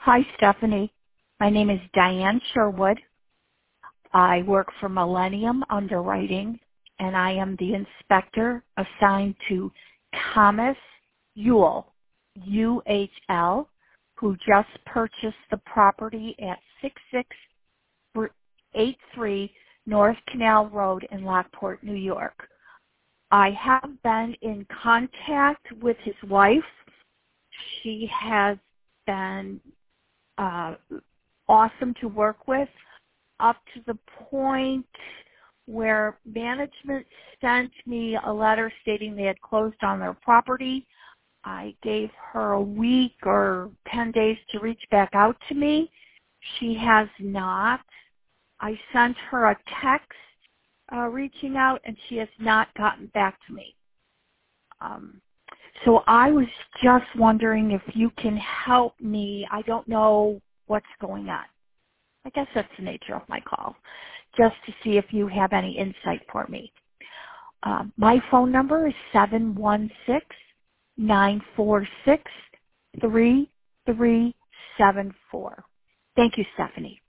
Hi, Stephanie. My name is Diane Sherwood. I work for Millennium Underwriting, and I am the inspector assigned to Thomas Uhl, U-H-L, who just purchased the property at 6683 North Canal Road in Lockport, New York. I have been in contact with his wife. She has been awesome to work with, up to the point where management sent me a letter stating they had closed on their property. I gave her a week or 10 days to reach back out to me. She has not. I sent her a text reaching out, and she has not gotten back to me. So I was just wondering if you can help me. I don't know what's going on. I guess that's the nature of my call, just to see if you have any insight for me. My phone number is 716-946-3374. Thank you, Stephanie.